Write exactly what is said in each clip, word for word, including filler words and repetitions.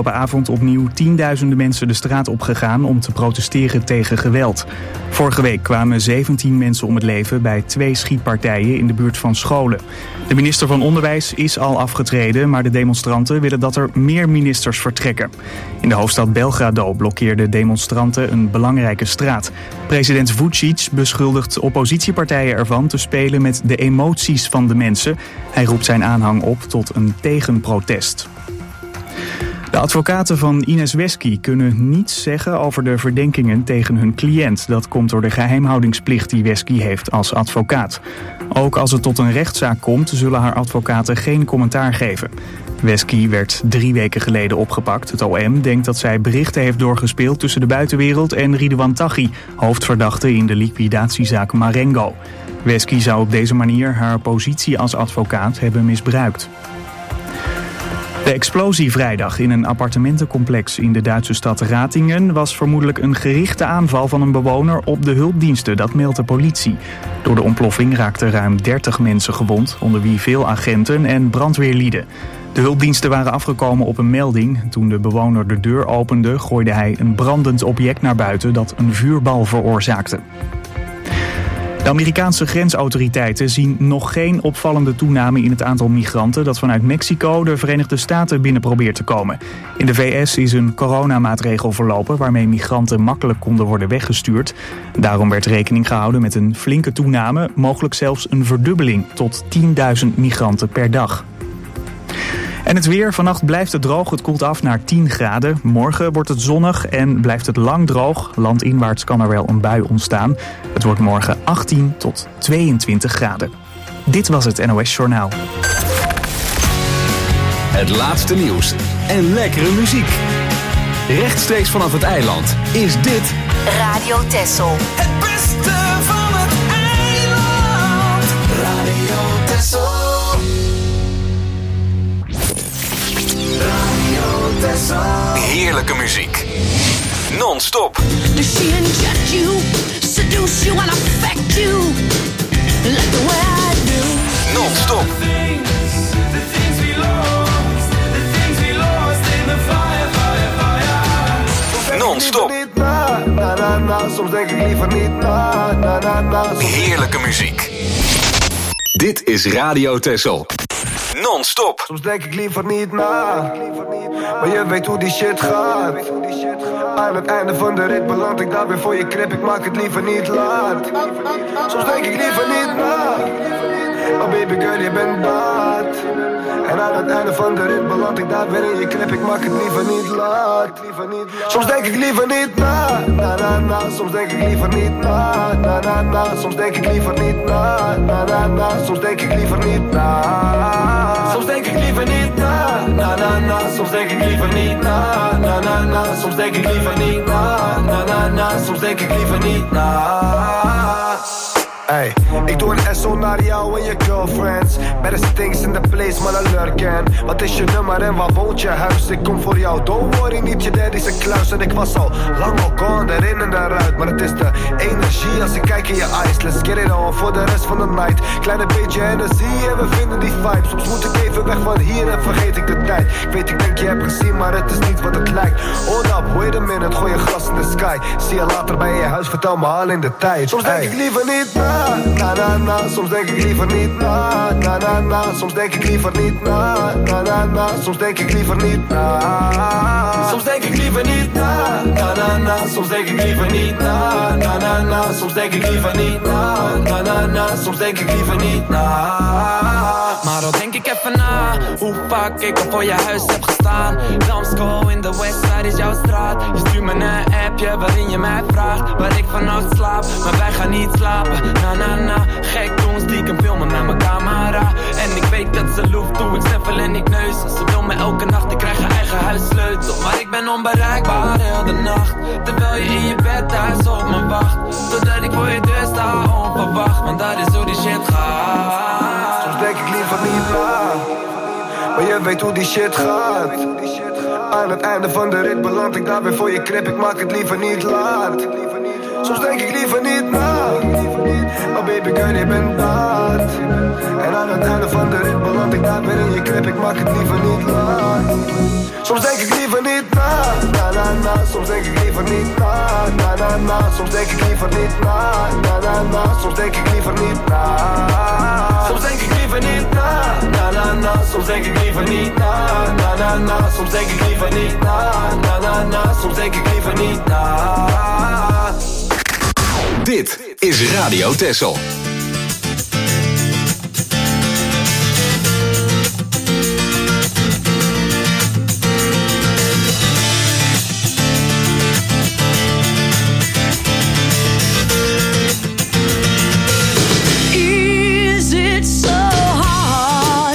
afgelopen avond opnieuw tienduizenden mensen de straat opgegaan om te protesteren tegen geweld. Vorige week kwamen zeventien mensen om het leven bij twee schietpartijen in de buurt van scholen. De minister van Onderwijs is al afgetreden, maar de demonstranten willen dat er meer ministers vertrekken. In de hoofdstad Belgrado blokkeerden demonstranten een belangrijke straat. President Vučić beschuldigt oppositiepartijen ervan te spelen met de emoties van de mensen. Hij roept zijn aanhang op tot een tegenprotest. De advocaten van Ines Wesky kunnen niets zeggen over de verdenkingen tegen hun cliënt. Dat komt door de geheimhoudingsplicht die Wesky heeft als advocaat. Ook als het tot een rechtszaak komt, zullen haar advocaten geen commentaar geven. Wesky werd drie weken geleden opgepakt. Het O M denkt dat zij berichten heeft doorgespeeld tussen de buitenwereld en Ridwan Taghi, hoofdverdachte in de liquidatiezaak Marengo. Wesky zou op deze manier haar positie als advocaat hebben misbruikt. De explosie vrijdag in een appartementencomplex in de Duitse stad Ratingen was vermoedelijk een gerichte aanval van een bewoner op de hulpdiensten, dat meldt de politie. Door de ontploffing raakten ruim dertig mensen gewond, onder wie veel agenten en brandweerlieden. De hulpdiensten waren afgekomen op een melding. Toen de bewoner de deur opende, gooide hij een brandend object naar buiten dat een vuurbal veroorzaakte. De Amerikaanse grensautoriteiten zien nog geen opvallende toename in het aantal migranten dat vanuit Mexico de Verenigde Staten binnen probeert te komen. In de V S is een coronamaatregel verlopen waarmee migranten makkelijk konden worden weggestuurd. Daarom werd rekening gehouden met een flinke toename, mogelijk zelfs een verdubbeling tot tienduizend migranten per dag. En het weer. Vannacht blijft het droog. Het koelt af naar tien graden. Morgen wordt het zonnig en blijft het lang droog. Landinwaarts kan er wel een bui ontstaan. Het wordt morgen achttien tot tweeëntwintig graden. Dit was het N O S Journaal. Het laatste nieuws en lekkere muziek. Rechtstreeks vanaf het eiland is dit Radio Texel. Het beste van het eiland. Radio Texel. Heerlijke muziek. Non-stop. Does she inject you, seduce you and affect you like the way I do? Non-stop. Non-stop. Soms denk ik liever niet na. Heerlijke muziek. Dit is Radio Texel. Non-stop. Soms denk ik liever niet na, maar je weet hoe die shit gaat. Aan het einde van de rit beland ik daar weer voor je krip. Ik maak het liever niet laat. Soms denk ik liever niet na, maar baby girl je bent baat. En aan het einde van de rit beland ik daar weer in je krip. Ik maak het liever niet laat. Soms denk ik liever niet na, na na na. Soms denk ik liever niet na, na na na. Soms denk ik liever niet na, na na na. Soms denk ik liever niet na. Soms denk ik liever niet na, na na na. Soms denk ik liever niet na, na na na. Soms denk ik liever niet na, na na na. Soms denk ik liever niet na. Hey, ik doe een S O naar jou en je girlfriends. Better things in the place, man, I lurken. Wat is je nummer en waar woont je huis? Ik kom voor jou, don't worry, niet je daddy's een kluis. En ik was al lang al gone, erin en eruit. Maar het is de energie als ik kijk in je eyes. Let's get it on voor de rest van de night. Kleine beetje energie en we vinden die vibe. Soms moet ik even weg van hier en vergeet ik de tijd. Ik weet, ik denk je hebt gezien, maar het is niet wat het lijkt. Hold up, wait a minute, gooi je glas in de sky. Zie je later bij je huis, vertel me al in de tijd. Soms denk ik liever niet na. Na na na, soms denk ik liever niet na. Na na na, soms denk ik liever niet na. Na na na, soms denk ik liever niet na. Soms denk ik liever niet na. Na na na, soms denk ik liever niet na. Na na na, soms denk ik liever niet na. Na na na, soms denk ik liever niet na. Maar dan denk ik even na, hoe vaak ik al voor je huis heb gestaan. Damsko in de Westside is jouw straat. Je stuurt me een appje waarin je mij vraagt waar ik vannacht slaap, maar wij gaan niet slapen. Na na na, gek doen, stiekem filmen met mijn camera. En ik weet dat ze loeft, doe ik sniffel en ik neus. Ze wil me elke nacht, ik krijg een eigen huissleutel. Maar ik ben onbereikbaar heel de nacht, terwijl je in je bed thuis op me wacht. Totdat ik voor je deur sta onverwacht, want dat is hoe die shit gaat. Soms denk ik liever niet na, maar je weet hoe die shit gaat. Aan het einde van de rit beland ik daar weer voor je krip. Ik maak het liever niet laat. Soms denk ik liever niet na. Maar baby girl, je bent daar. En aan het einde van de rit beland ik daar weer in je krip. Ik maak het liever niet laat. Soms denk ik liever niet na. Na na na. Soms denk ik liever niet na. Na na na. Soms denk ik liever niet na. Na na na. Soms denk ik liever niet na. Soms denk ik liever niet na. Na na na. Soms denk ik liever niet na. Na na na. Soms denk ik liever niet na. Na na na. Soms denk ik liever niet na. Dit is Radio Texel. Is it so hard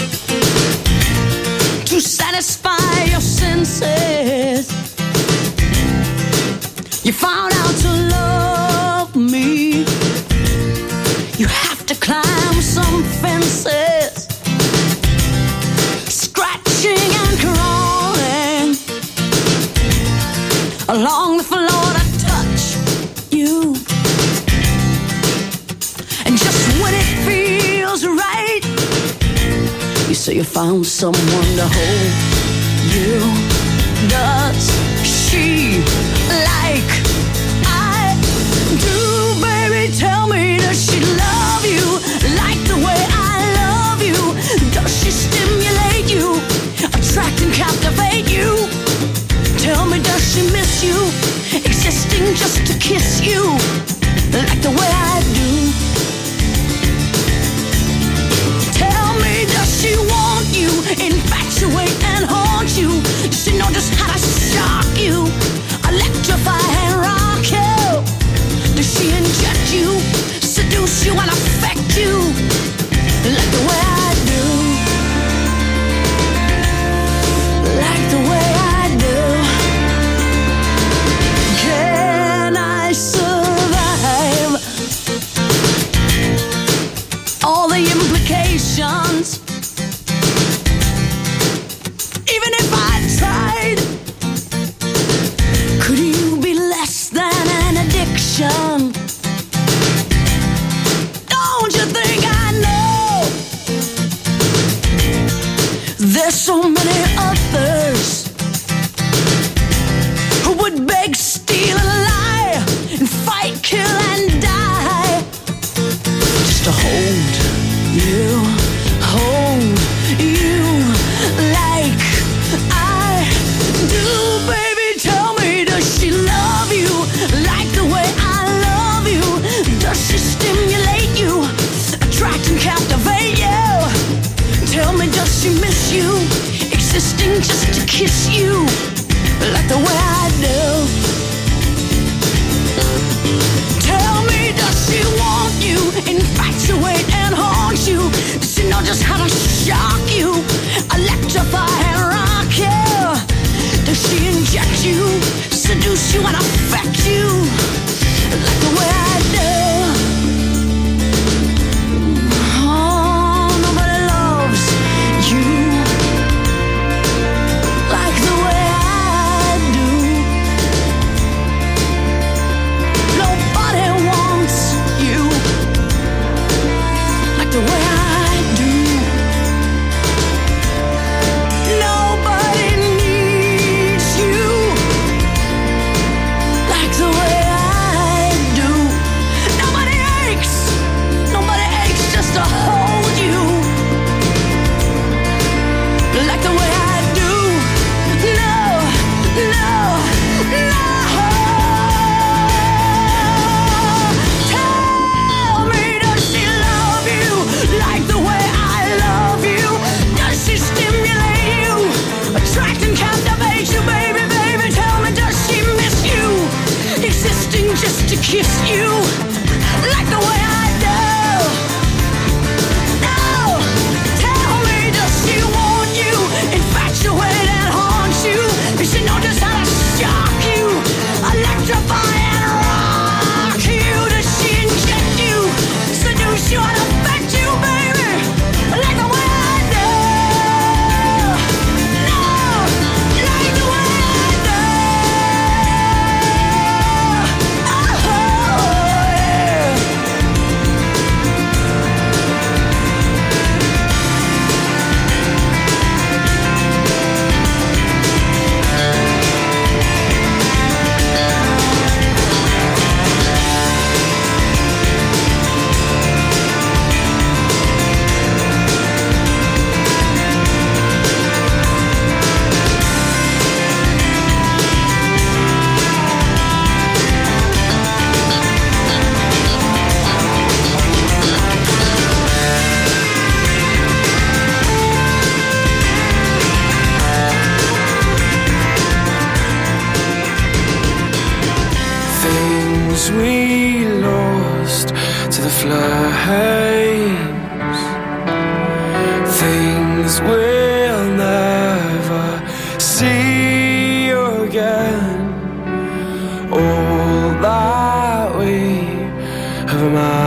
to satisfy your senses? You found out to love me. You have to climb some fences, scratching and crawling along the floor to touch you. And just when it feels right, you say you found someone to hold you. Does she like I do, baby? Tell me, does she love you like the way I love you? Does she stimulate you, attract and captivate you? Tell me, does she miss you, existing just to kiss you like the way I do? Tell me, does she want you, infatuate and haunt you? Does she know just how to shock you, electrify and rock you? Does she inject you, seduce you and affect you like the way I do? Like the way I do. Can I survive all the implications? Even if I tried, could you be less than an addiction? Don't you think I know there's so many others who would beg, steal and lie and fight, kill and die just to hold you, hold you like I do, baby. Tell me, does she love you like the way I love you? Does she stimulate you, attract and captivate you? Tell me, does she miss you, existing just to kiss you like the way I do? Tell me, does she want you, infatuate and haunt you? Does she know just how to shock you, electrify and rock you? Does she inject you, seduce you and affect you like the way I do? Oh, nobody loves you like the way I do. Nobody wants you like the way I do. Nobody needs you like the way I do. Nobody aches, nobody aches just to hold you like the way I do. No, no, no. Tell me, does she love you like the way I love you? Does she stimulate you, attract and captivate you, baby, baby? Tell me, does she miss you, existing just to kiss you like the way I do? No, tell me, does she want you, infatuate and haunt you? Does she know just how to shock you, electrify and rock you? Does she inject you, seduce you and affect you, baby, like the way I do? No, like the way I do. Oh. flames. Things we'll never see again. All that we have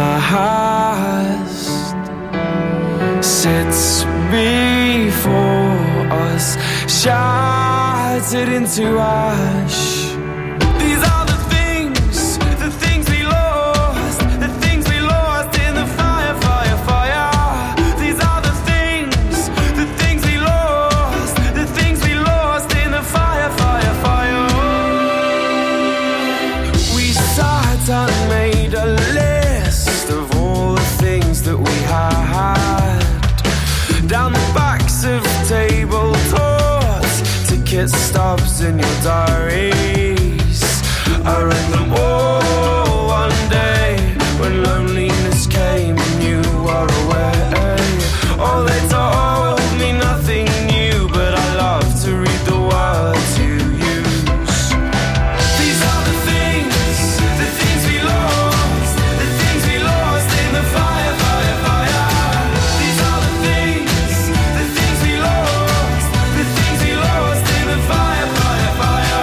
amassed sits before us, shattered into ash. These are the things, the things we lost, the things we lost in the fire, fire, fire. These are the things, the things we lost, the things we lost in the fire, fire, fire. We sat and made a list of all the things that we had down the backs of table tops, ticket stubs in your diaries. I read them all one day when loneliness came and you were away. Oh, they told me nothing new, but I love to read the words you use. These are the things, the things we lost, the things we lost in the fire, fire, fire. These are the things, the things we lost, the things we lost in the fire, fire, fire.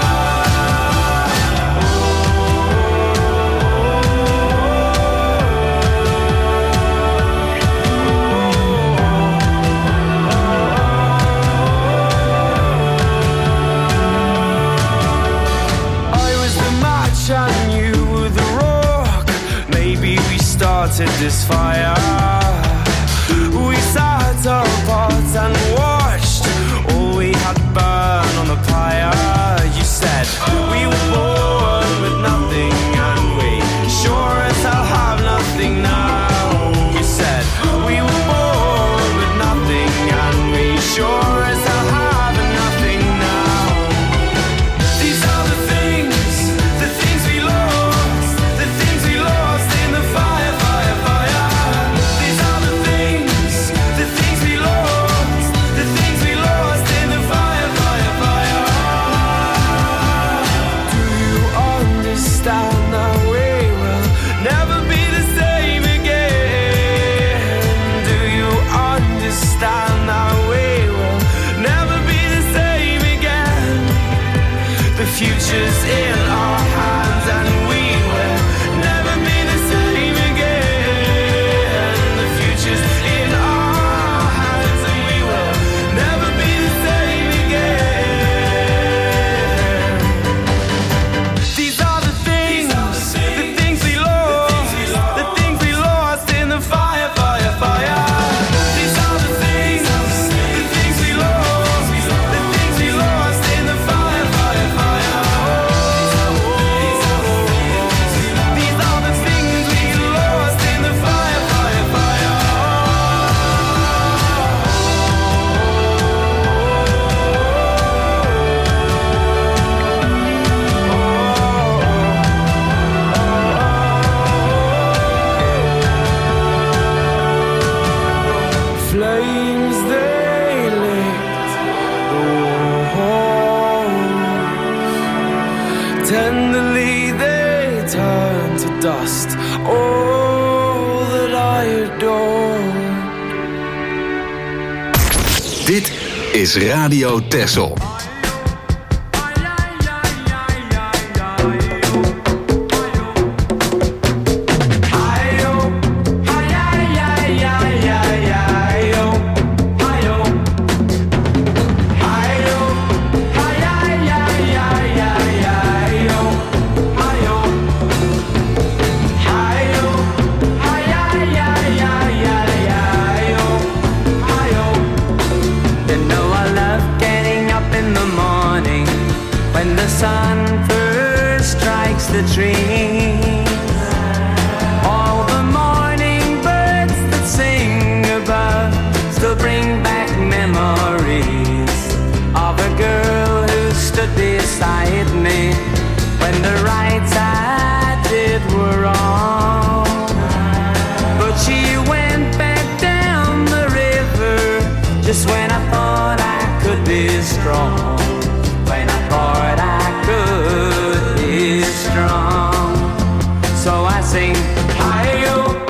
I was the match and you were the rock. Maybe we started this fire. We sat apart and watched all we had burn on the pyre. You said we were born with nothing and we sure as hell have nothing now. You said we were born with nothing and we sure as hell have nothing now. These are the things, the things we lost, the things we lost in the fire, fire, fire. These are the things, the things we lost, the things we lost in the fire, fire, fire. Do you understand that we will never be the same again? Do you understand that we will never be the same again? The future's in our hands and we will never be the same again. The future's in our hands and we will never be the same again. These are the things, the things we lost, the things we lost in the fire, fire, fire. These are the things, the things we lost, the things we lost in the fire, fire, fire. These are the things we lost in the fire, fire, fire. Flames they licked the walls. Tenderly they turned to dust all that I adored. Dit is Radio Texel. Sun first strikes the tree. All the morning birds that sing above still bring back memories of a girl who stood beside me when the rights I did were wrong. But she went back down the river just when I thought I could be strong. When I thought I could be strong. So I sing, hi-yo,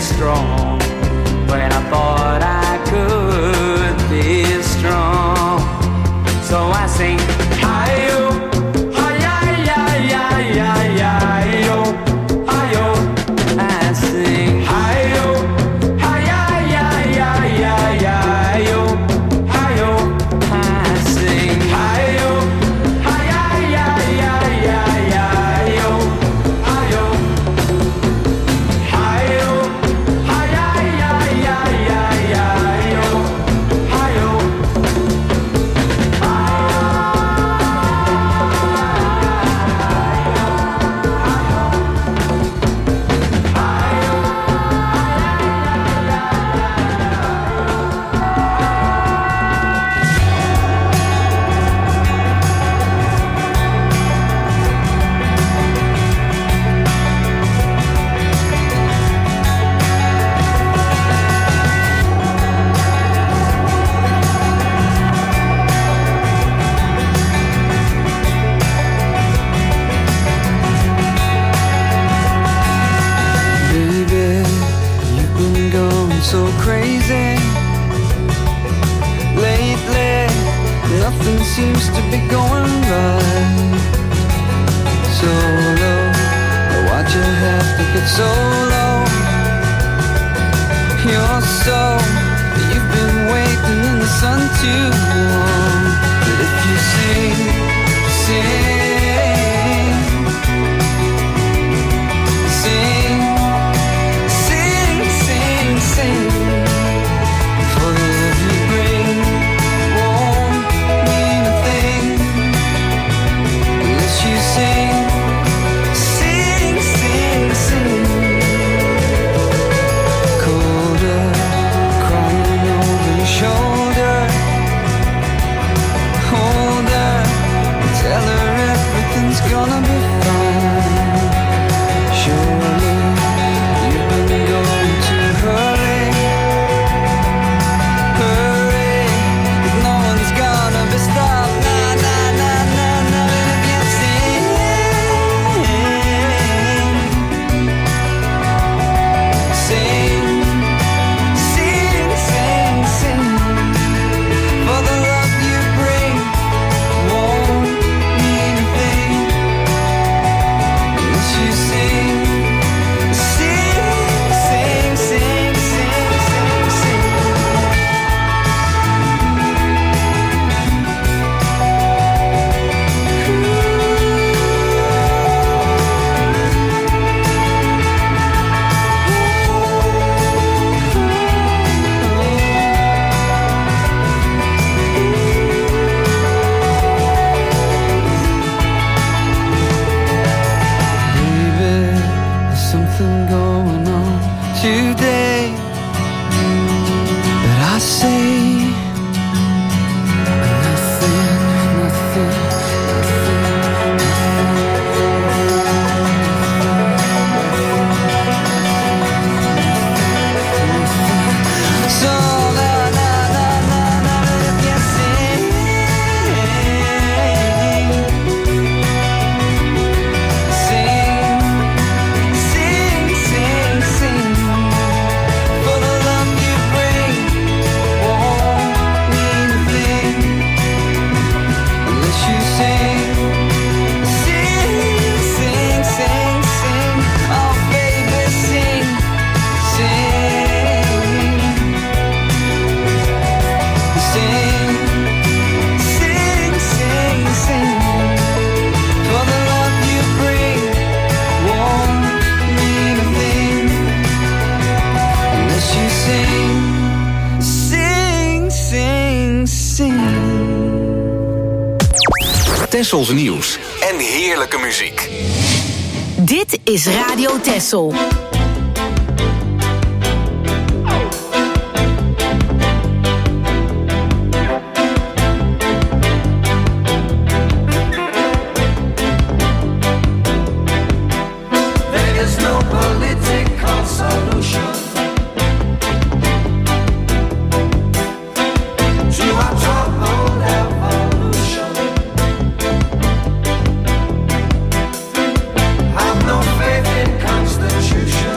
strong when I thought I could be strong. So I sing, hi-yo, hi-yi-yi-yi-yi-yi-yo, hi-yo. I sing, hi-yo, hi-yi-yi-yi-yi-yi-yo, hi-yo. I sing, hi-yo, hi-yi-yi-yi-yi-yi-yo, hi-yo. Hi-yo, hi-yi-yi-yi-yi-yi-yo, hi-yo. Baby, you've been going so crazy lately. Nothing seems to be going right. So low, why'd you have to get so low? You're so, you've been waiting in the sun too long. But if you sing, sing, sing, sing, sing, sing, for the love you bring won't mean a thing unless you sing, sing, sing, sing. Colder, crying over your shoulder. Hold her, tell her everything's gonna be fine. Surely you've been going to hurry, hurry, 'cause no one's gonna be stopped. Nah, nah, nah, nah, nah. And if you sing, sing, sing, sing, sing, for the love you bring won't mean a thing unless you sing, sing, sing, sing, sing, sing, sing. Baby, there's something going on today, but I say nothing, nothing, nothing. So na na na na na, if you sing, sing, sing, sing, sing, for the love you bring won't mean a thing unless you sing, sing, sing, sing, sing. Oh baby, sing, sing, sing, sing, sing, sing, for the love you bring won't mean a thing unless you sing, sing, sing, sing. Tessels nieuws en heerlijke muziek. Dit is Radio Tessel. There is no political solution to our troubled evolution. Have no faith in constitution.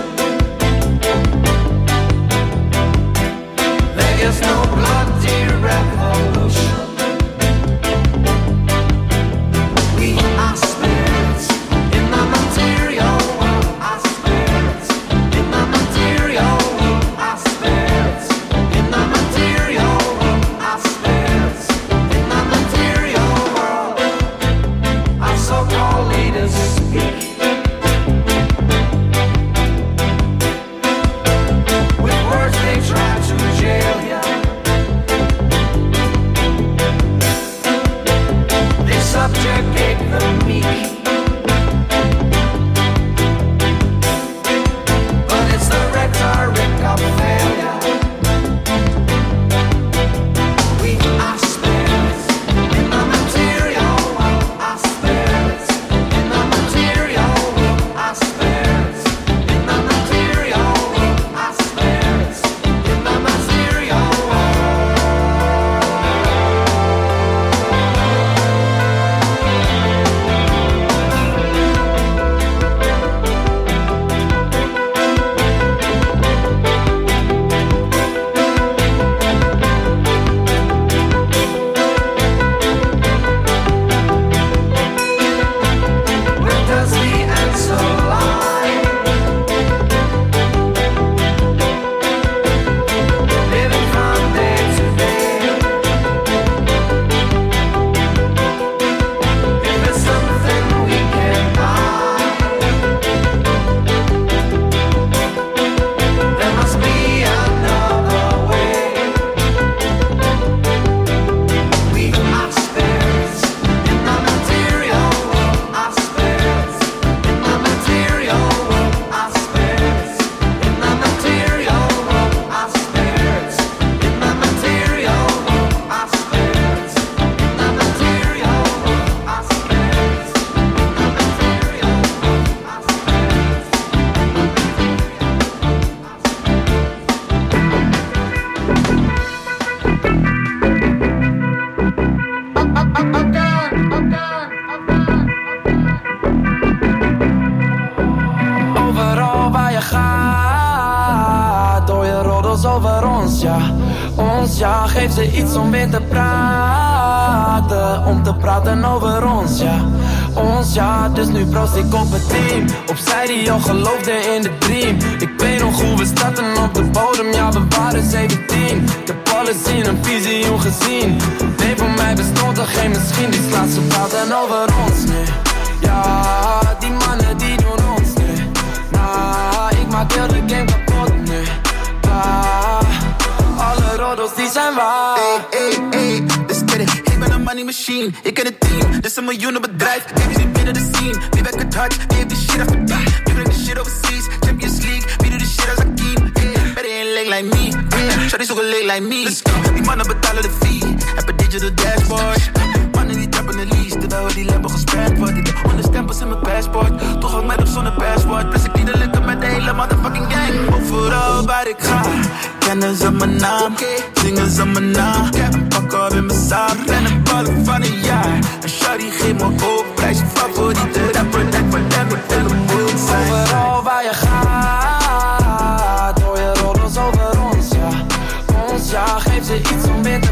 tears speak. With words they try to jail ya. They subjugate the meek. But it's the rhetoric of failure. We are spirits in the material world. Our spirits in the material world. Our spirits in the material world. Our spirits in the material world. Where does the answer lie? Living from day to day. If it's something we can buy, there must be another way. We are spirits in the material world. Our spirits in the material world. Our spirits in the material world. Our spirits in the material world. Our spirits in the material world. Our spirits in the material Overal waar je gaat, hoor je roddels over ons, ja. Ons, ja, geef ze iets om weer te praten. Om te praten over ons, ja. Ons, ja, dus nu proost ik op het team. Opzij die al geloofde in de dream. Ik weet nog hoe we starten op de bodem, ja, we waren zeventien. Ik heb alles in een visioen gezien. Nee, voor mij bestond er geen misschien. Die slaat ze praten over ons, nee. Ja, die mannen die doen ons, nee. Nah, ik maak heel de game kapot, nee. Ah, alle roddels die zijn waar. Hey, hey, hey, dus get it. Ik ben een money machine, ik ken het team. Dit is een miljoenenbedrijf, baby zit binnen de scene. Wie werkt het hard, wie heeft die shit af de beat. Wie brengt de shit overseas, Champions League. Wie doet de shit als Akeem, yeah. Better ain't leg like me, yeah. Shawty zoeken leg like me. Let's go, die mannen betalen de fee. Heb een digital dashboard. Mannen die trappen de lease, terwijl die Lambo gesperrt wordt. Ik heb honderd stempels in mijn passport. Toch ook met op zonder passport. Plus ik die de lukken met de hele motherfucking gang. Overal waar ik ga, kennen ze mijn naam, zingen ze mijn naam. En pak op in mijn zaal, rennen ballen van een jaar. En shawty geeft me hoop, prijs je favoriete rapper. Lijkt voor hem moet hele moeilijk zijn. Overal waar je gaat, hoor je roddels over ons, ja. Ons, ja, geef ze iets om weer te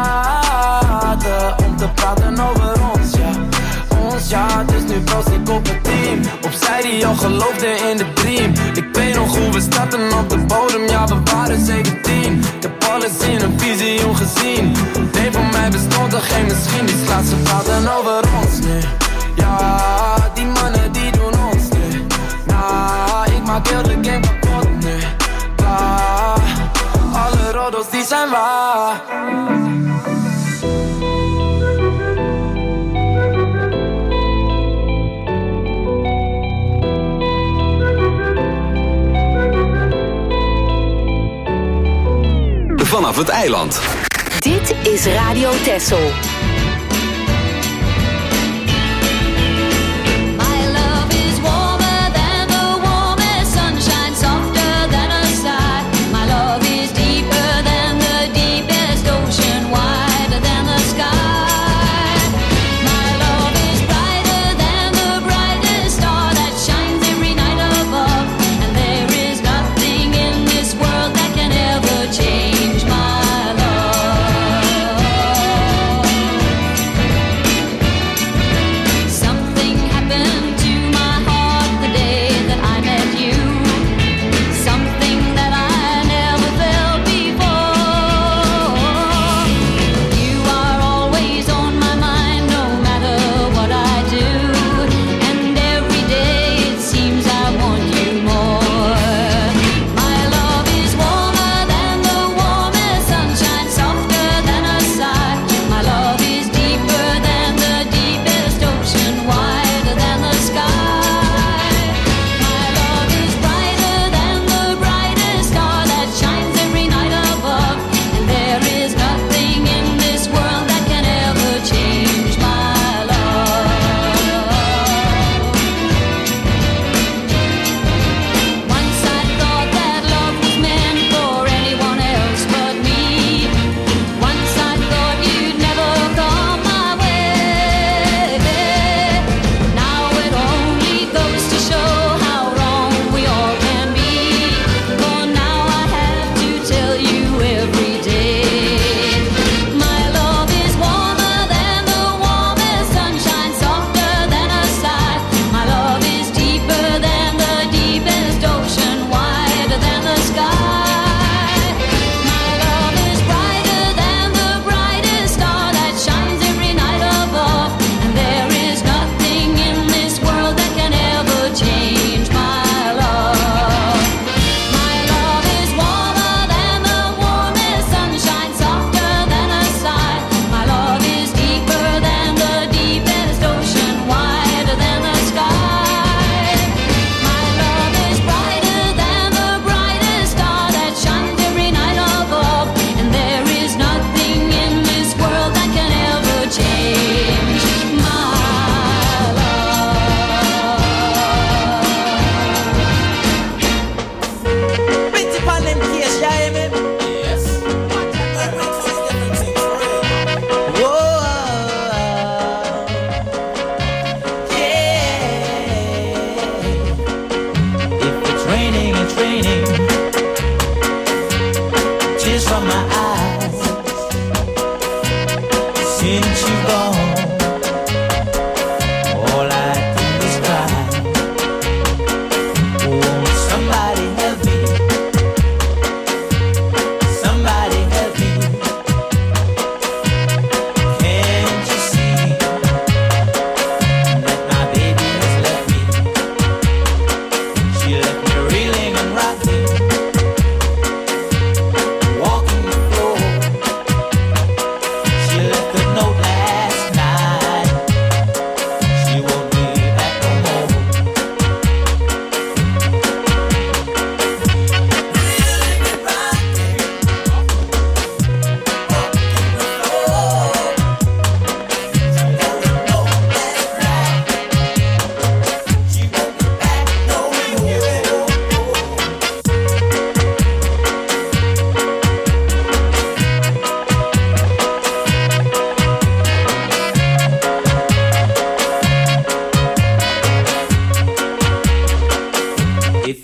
praten. Om te praten over ons, ja. Ons, ja, dus nu proost ik op het team. Opzij die al geloofde in de dream. Ik weet nog hoe we starten op de bodem, ja, we waren zeventien. Ik heb alles in een visioen gezien. Nee, voor mij bestond er geen misschien. Die slaat ze praten over ons, nee. Ja, die mannen die doen ons, nee. Nah, ik maak heel de game kapot, nee. Ah, alle roddels die zijn waar. Vanaf het eiland. Dit is Radio Texel. Change my love.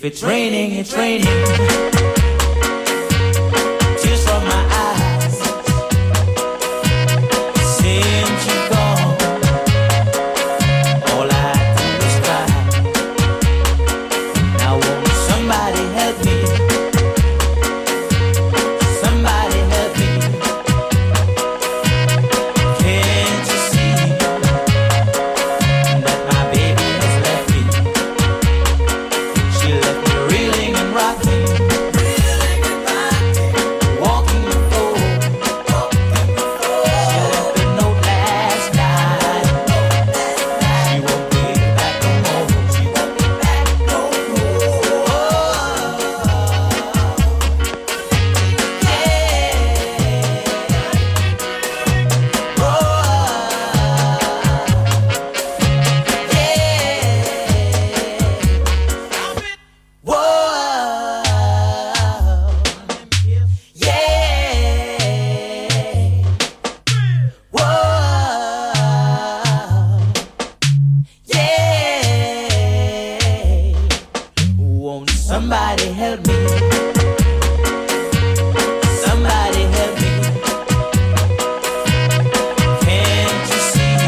it's raining, it's raining. Tears from my eyes. Since you're gone, all I do is cry. Now won't somebody help me? Somebody help me. Can't you see that my baby has left me? She left me reeling and rocking, walking the floor. She left a note last night. She won't be back no more. She won't be back no more. Won't somebody help me? Somebody help me. Can't you see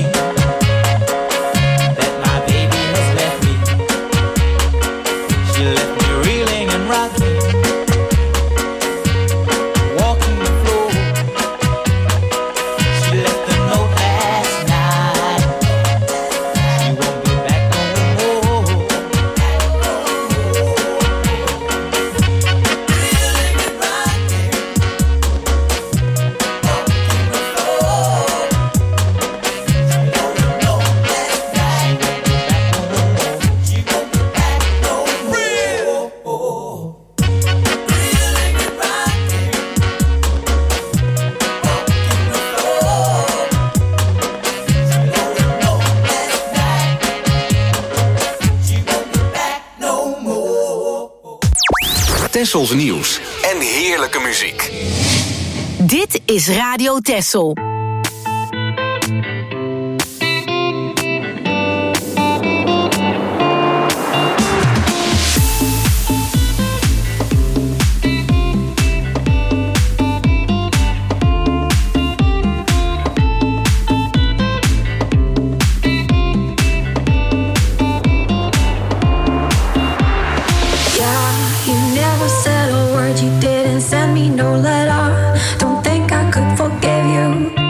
that my baby has left me? She left me reeling and rocking, walking the floor. She left a note last night. She won't be back no more. Tessels nieuws en heerlijke muziek. Dit is Radio Tessel. You never said a word, you didn't send me no letter. Don't think I could forgive you.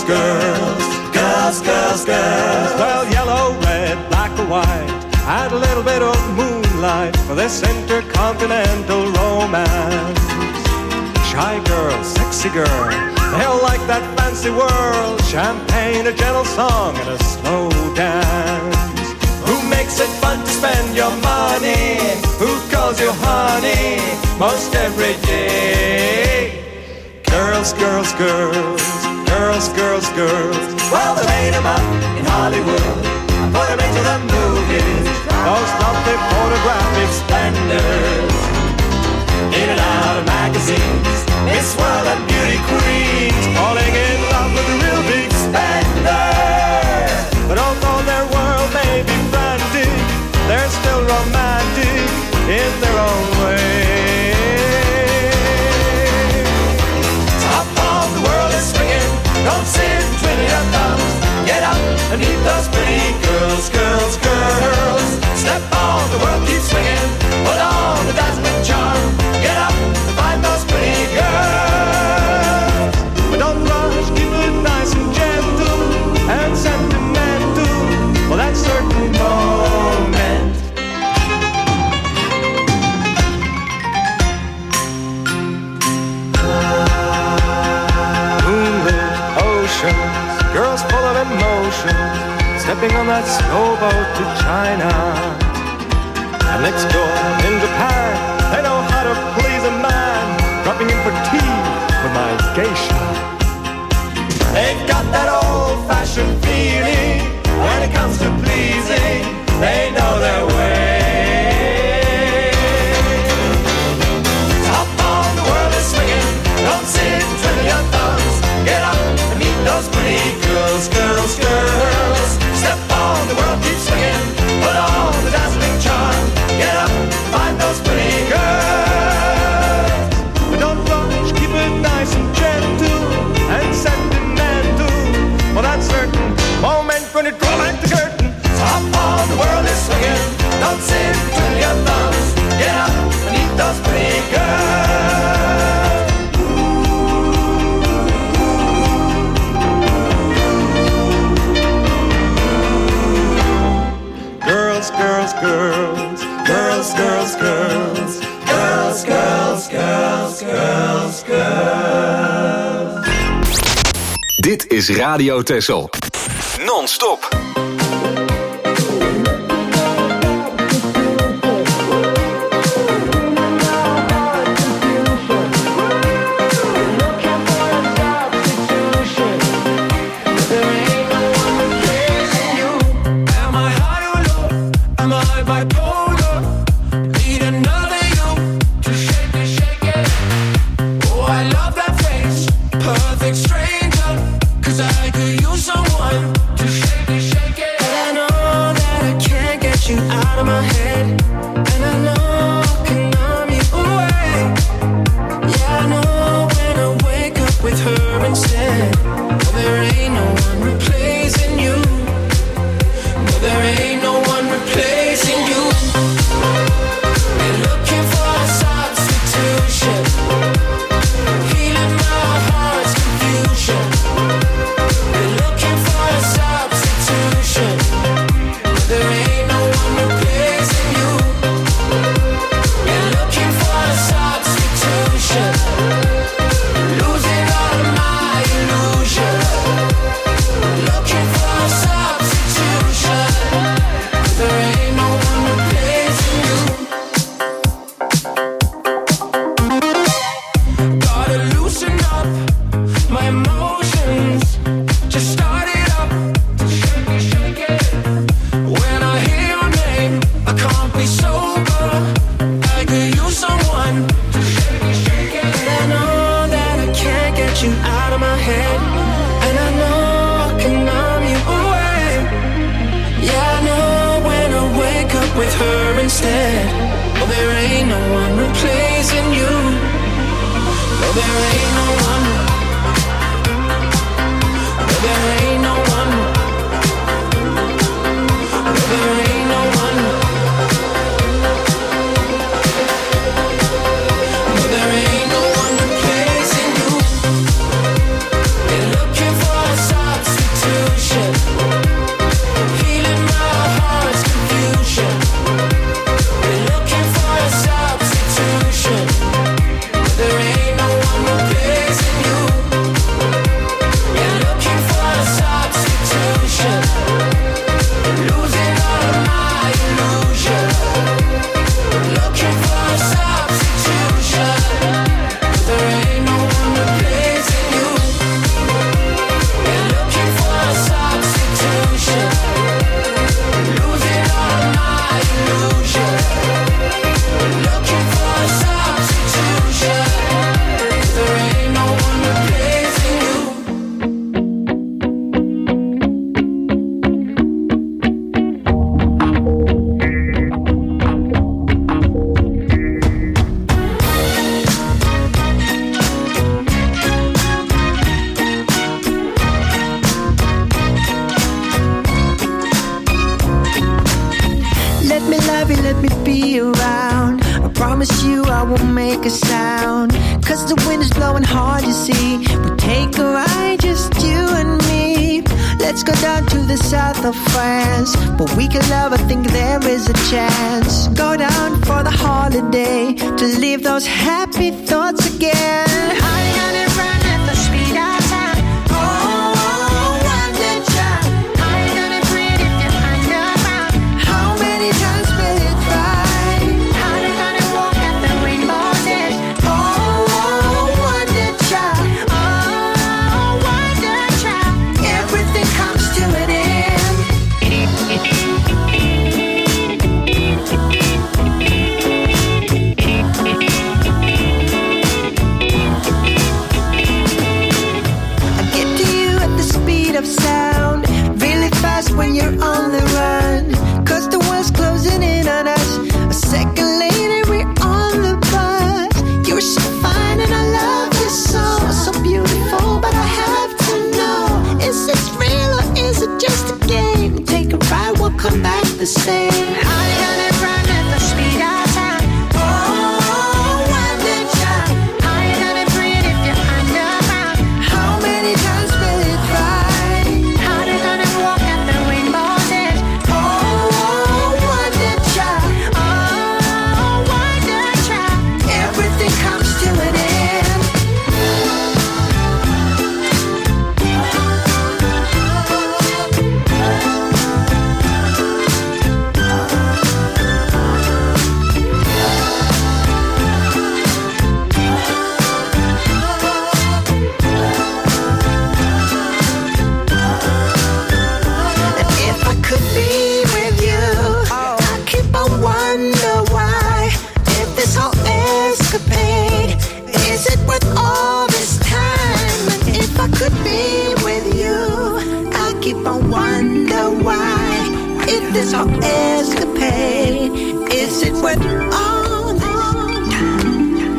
girls, girls, girls, girls. Well, yellow, red, black or white, add a little bit of moonlight for this intercontinental romance. Shy girl, sexy girl, they'll like that fancy world. Champagne, a gentle song, and a slow dance. Who makes it fun to spend your money? Who calls you honey most every day? Girls, girls, girls, girls, girls, girls. Well, they made them up in Hollywood and put them into the movies. Those lovely photographic splendors, in and out of magazines, Miss World and beauty queens, falling in love with the real big spenders. But although their world may be frantic, they're still romantic in their own way. Top of the world is swinging, don't sit and twiddle your thumbs. Get up and meet those pretty girls, girls, girls. Step on, the world keeps swinging, put on the dazzling charm. Get up and find those pretty girls. But don't rush, keep it nice and gentle and sentimental for that certain moment. Moonlit oceans, girls full of emotion, stepping on that slow boat to China. And next door in Japan, they know how to please a man, dropping in for tea with my geisha. They've got that old-fashioned feeling when it comes to pleasing. They know their way. Top on the world is swinging, don't sit and twiddle your thumbs. Get up and meet those pretty girls, girls, girls. Step on, the world keeps swinging, put on the dazzling charm. Get up, find those pretty girls. But don't rush, keep it nice and gentle and sentimental for that certain moment when you draw back the curtain. Top on, the world is swinging, don't sit and twiddle your thumbs. Get up and meet those pretty girls. Girls, girls, girls, girls, girls, girls, girls, girls, girls, girls, girls. Dit is Radio Texel. Non-stop. Looking for a sign. promise you I won't make a sound. Cause the wind is blowing hard, you see. We take a ride, just you and me. Let's go down to the south of France. But we can love, I think there is a chance. Go down for the holiday to leave those happy thoughts again. I'm gonna run at the speed of sound. Oh, wonder child. I'm gonna breathe if you're underground. How many times will it try? How you gonna walk at the rainbow's edge? Oh, wonder child. Oh, wonder child. Everything comes to an end. I get to you at the speed of sound, really fast when you're on the run. Cause the world's closing in on us. A second later we're on the bus. You're so fine and I love you so, so beautiful. But I have to know, is this real or is it just a game? Take a ride, we'll come back the same. I'm gonna run at the speed of sound. Oh, wonder child. How you gonna breathe if you're underground? How many times will it try? How you gonna walk at the rainbow's edge? Oh, wonder child. Oh, wonder child. Everything comes to an end. And if I could be with you, I keep on wonder why. If this whole escapade, is it worth all this time? And if I could be with you, I keep on wonder why. If this whole escapade, is it worth all this time?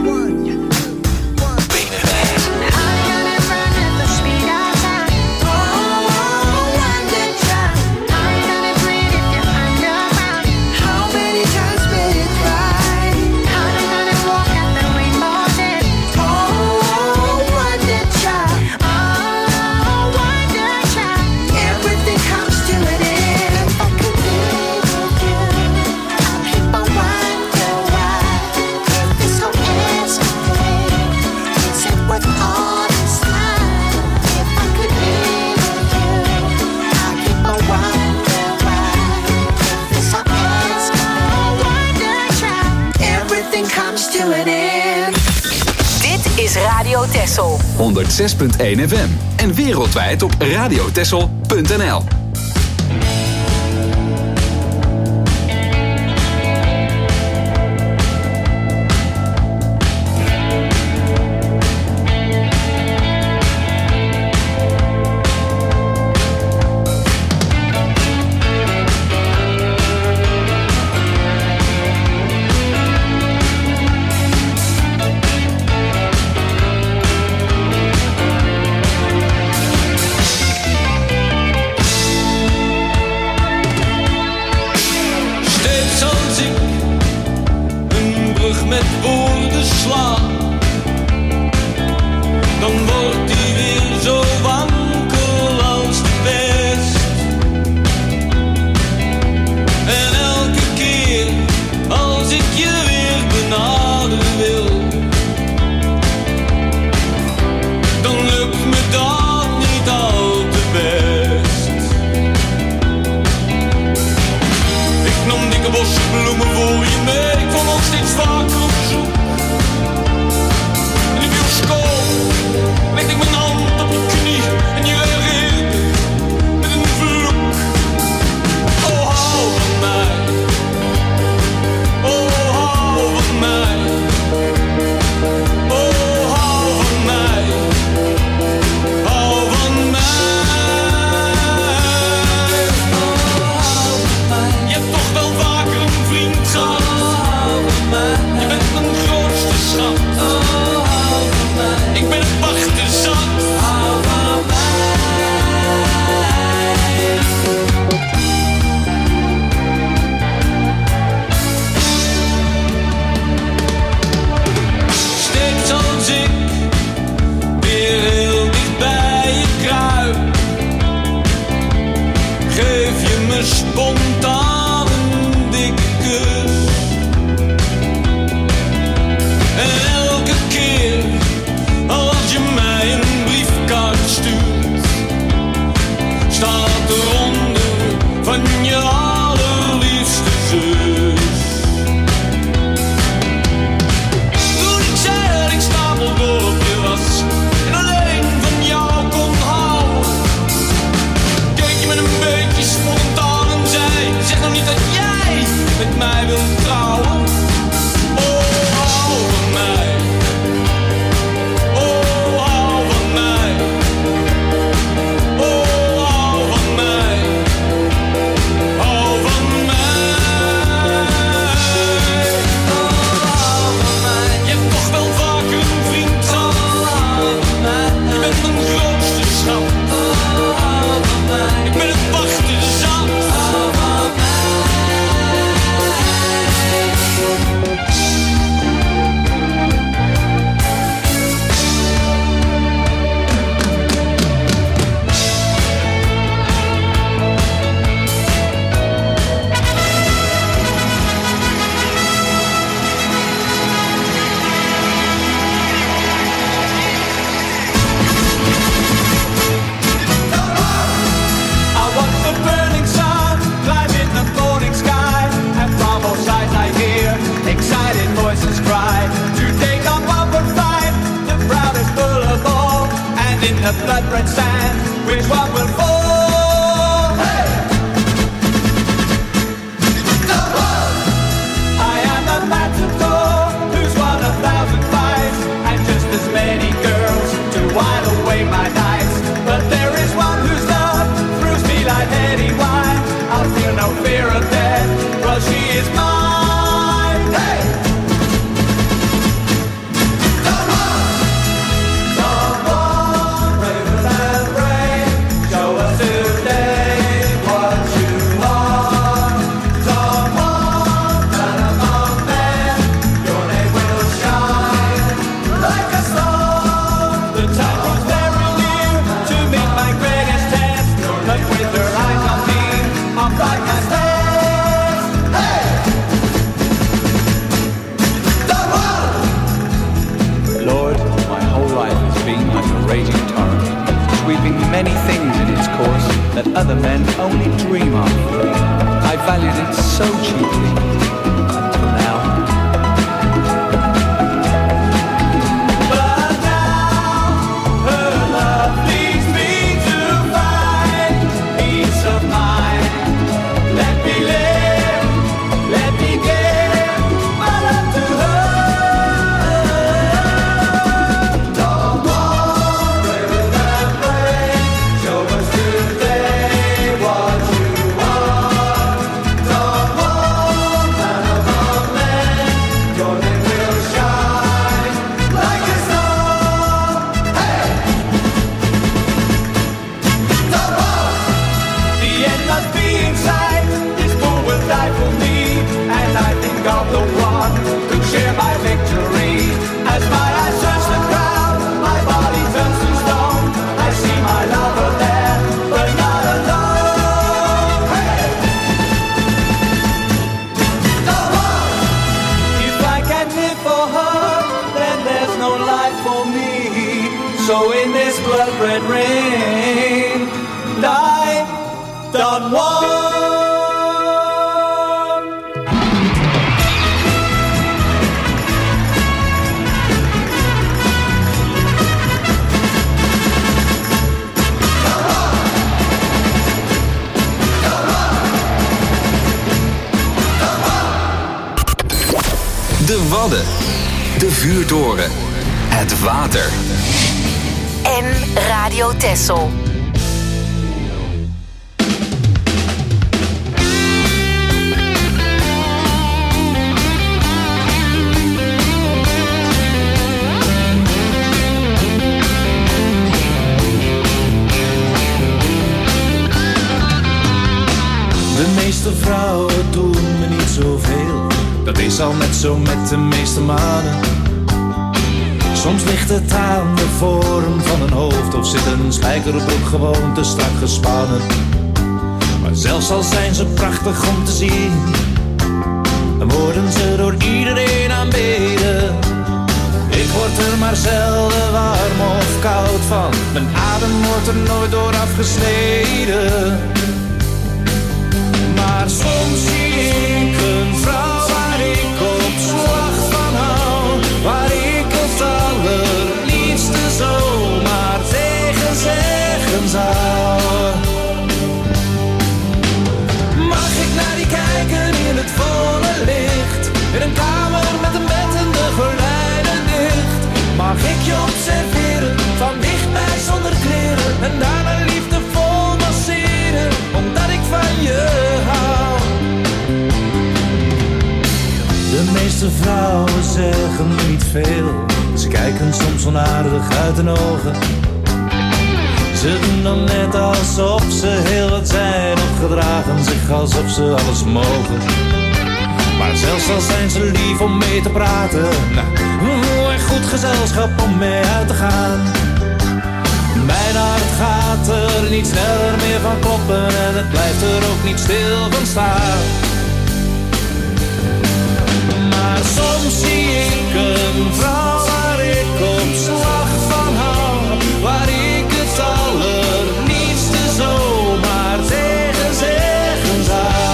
I'm gonna run at the speed of sound. Oh, wonder child. How you gonna breathe if you're underground? How many times will it try? How you gonna walk at the rainbow's edge? Oh, wonder child. Oh, wonder child. Everything comes to an end. If I could be with you, I'll keep on wonder why. If this whole escapade, is it worth all this time? If I could be with you, I'll keep on wonder why. If this whole escapade, wonder child, everything comes to an end. Dit is Radio Texel. honderdzes punt één F M en wereldwijd op radiotessel punt n l. ene spontane dikke kus. En elke keer als je mij een briefkaart stuurt, staat eronder van je allerliefste zus. Toen ik zei dat ik stapeldol op je was en alleen van jou kon houden, keek je met een beetje spontaan en zei: zeg nou niet dat jij met mij wilt trouwen. Oh, hou van mij. Oh, hou van mij. Oh, hou van mij. Hou van mij. Oh, hou van mij. Je hebt toch wel vaker een vriend gehad. Je bent mijn grootste schat. Oh, hou van mij. Ik ben het wachten zat. Hou van mij. I watch the burning sun climb in the morning sky, and from all sides I hear excited voices cry to take on what would fight the proudest bull of all, and in the blood-red sand, which one will fall? Hey! The one! I am the matador who's won a thousand fights, and just as many girls to while away my nights. But there is one whose love thrills me like heady wine. I'll feel no fear of death, cause she is mine. Hey! Come on! Come on, braver than brave. Show us today what you are. Come on, man among men. Your name will shine like a star. The time was very near to meet my greatest test. But with her eyes on me, I'm like a stairs. Hey! The one! Lord, my whole life has been like a raging torrent, sweeping many things in its course that other men only dream of. I valued it so cheaply until now. But now her love leads me to find peace of mind. Let me live, let me give my love to her. Don't want braver than brave. Show us today what you are. Don't want man among men. Your name will shine like a star. Hey! Don't want. The end must be in sight. This bull will die for me, and I think of the one who share my victory. As my eyes search the crowd, my body turns to stone. I see my lover there, but not alone. Hey! The one. If I can't live for her, then there's no life for me. So in this blood-red rain, die, don't want. De Wadden. De vuurtoren. Het water. En Radio Texel. De meeste vrouwen doen me niet zoveel. Dat is al net zo met de meeste mannen. Soms ligt het aan de vorm van een hoofd, of zit een spijkerbroek gewoon te strak gespannen. Maar zelfs al zijn ze prachtig om te zien, dan worden ze door iedereen aanbeden. Ik word er maar zelden warm of koud van, mijn adem wordt er nooit door afgesneden. Maar soms zie ik een vrouw waar ik op slag van hou, waar ik het allerliefste zomaar tegen zeggen zou. Mag ik naar die kijken in het volle licht, in een kamer met een bed en de gordijnen dicht? Mag ik je observeren, van dichtbij zonder kleren, en daarna liefdevol masseren, omdat ik van je hou? De meeste vrouwen zeggen niet veel, ze kijken soms onaardig uit hun ogen. Ze doen dan net alsof ze heel wat zijn, of gedragen zich alsof ze alles mogen. Maar zelfs al zijn ze lief om mee te praten, nou, en goed gezelschap om mee uit te gaan. Mijn hart gaat er niet sneller meer van kloppen, en het blijft er ook niet stil van staan. Maar soms zie ik een vrouw waar ik op slag van hou, waar ik het allerliefste zomaar tegen zeggen zou.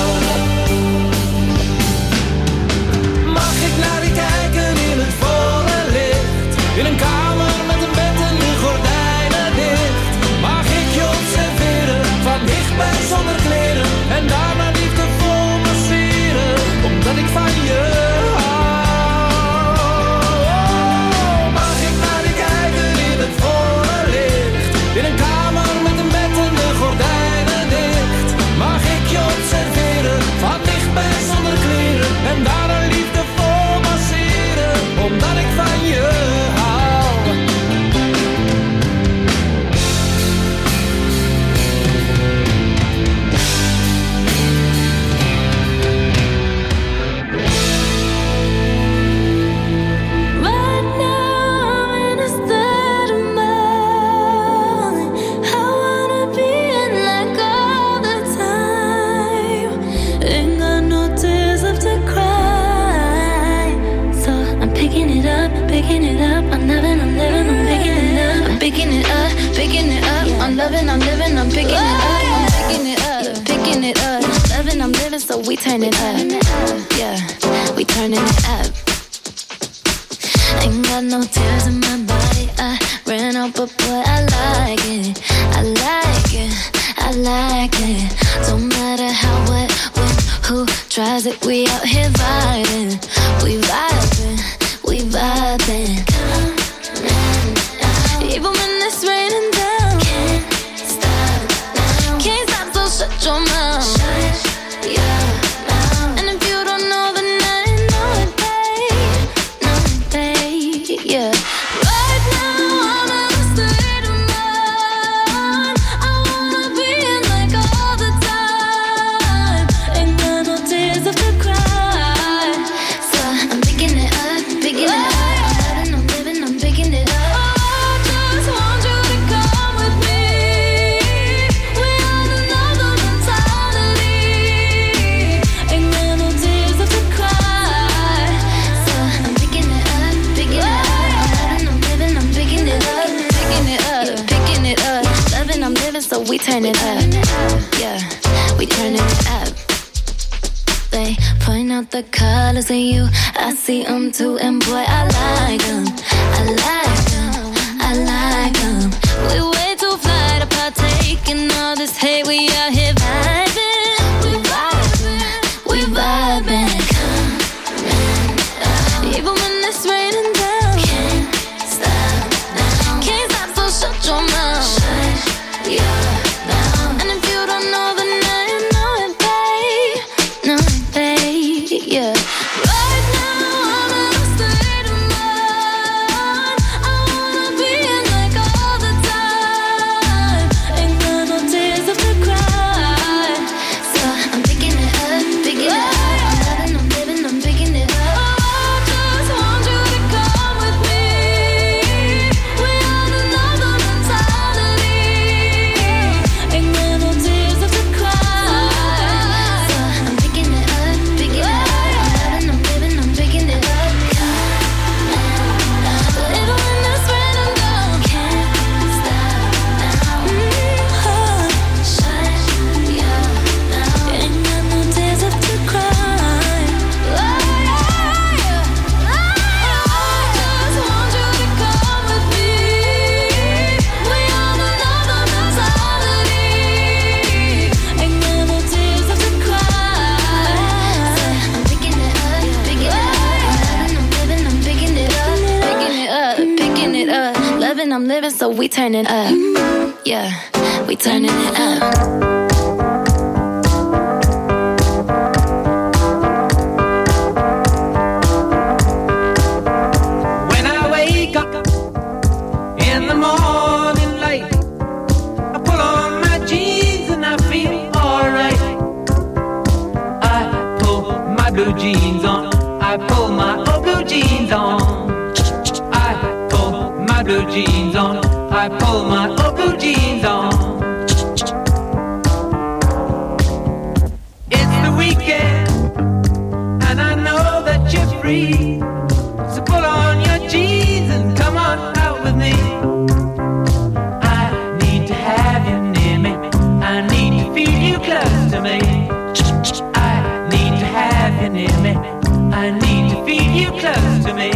Mag ik naar die kijken in het volle licht, in een kamer met een bed en de gordijnen dicht? Mag ik je observeren, van dichtbij zonder kleren, en daarna liefdevol masseren, omdat ik van je hou? Mag ik naar die kijken in het volle licht, in een kamer met een bed en de gordijnen dicht? Mag ik je observeren, van dichtbij zonder kleren, en daarna liefdevol masseren, omdat ik van je hou? Right now I'm in a state of mind. I wanna be in like all the time. Ain't got no tears left to cry, so I'm picking it up, picking it up. I'm loving, I'm living, I'm picking it up. I'm picking it up, picking it up. I'm loving, I'm living, I'm picking it up. I'm picking it up, picking it up. Loving, I'm living, so we turn it up. Yeah, we turning it up. Ain't got no tears in my body, I ran out, but boy, I like it. I like it, I like it. Don't matter how, what, when, who tries it, we out here vibing. We vibing, we vibing. Even when it's raining down, can't stop now. Can't stop, so shut your mouth. Shut your mouth. And if you don't know, then I know it, babe. Know it, babe, yeah. Right now I'm in a state of mind. I wanna be in like all the time. Ain't got no tears left to cry, so I'm picking it up, picking it up. I'm loving, I'm living, I'm picking it up. Just want you to come with me. We on another mentality. Ain't got no tears left to cry, so I'm picking it up, picking it up. I'm loving, I'm living, I'm picking it up, picking it up, picking it up. Loving, I'm living, so we turn it up. Yeah, we turning it up. They point out the colors in you, I see them too, and boy, I like them. I like them, I like them. We way too fly to partake in all this hate. We out here vibing, we vibing, we vibing. Even when it's raining down, can't stop now. Can't stop, so shut your mouth. Shut your mouth. And if you don't know, then I know it, babe. Know it, babe, yeah. Right now I'm in a state of mind. I wanna be in like all the time. Ain't got no tears left to cry. I'm living, so we turning up. Yeah, we turning it up. Jeans on, I pull my old blue jeans on. I pull my blue jeans on, I pull my old blue jeans on. It's the weekend, and I know that you're free. So pull on your jeans and come on out with me. I need to have you near me, I need to feel you close to me. Near me, I need to feel you close to me.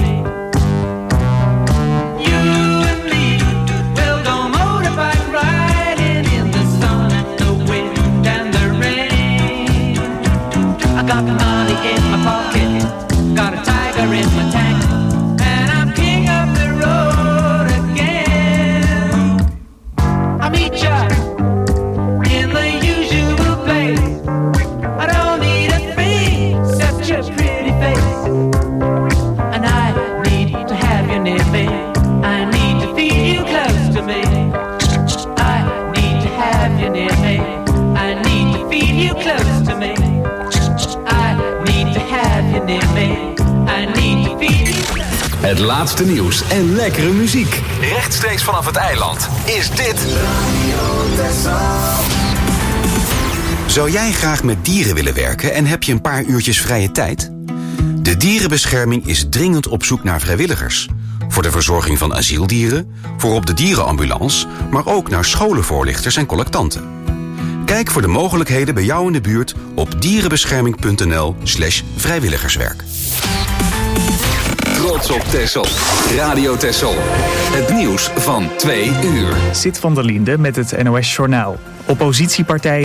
You and me, we'll go motorbike riding in the sun and the wind and the rain. I got money in my pocket, got a tiger in my tank, and I'm king of the road again. I meet ya in the usual place. I don't need a thing except your pretty face. And I need to have you near me, I need to feel you close to me. I need to have you near me, I need to feel you close to me. I need to have you near me, I need to feel you close. Het laatste nieuws en lekkere muziek. Rechtstreeks vanaf het eiland is dit Radio Texel. Zou jij graag met dieren willen werken en heb je een paar uurtjes vrije tijd? De dierenbescherming is dringend op zoek naar vrijwilligers. Voor de verzorging van asieldieren, voor op de dierenambulance, maar ook naar scholenvoorlichters en collectanten. Kijk voor de mogelijkheden bij jou in de buurt op dierenbescherming.nl slash vrijwilligerswerk. Trots op Texel. Radio Texel. Het nieuws van twee uur. Sid van der Linde met het N O S Journaal. Oppositiepartijen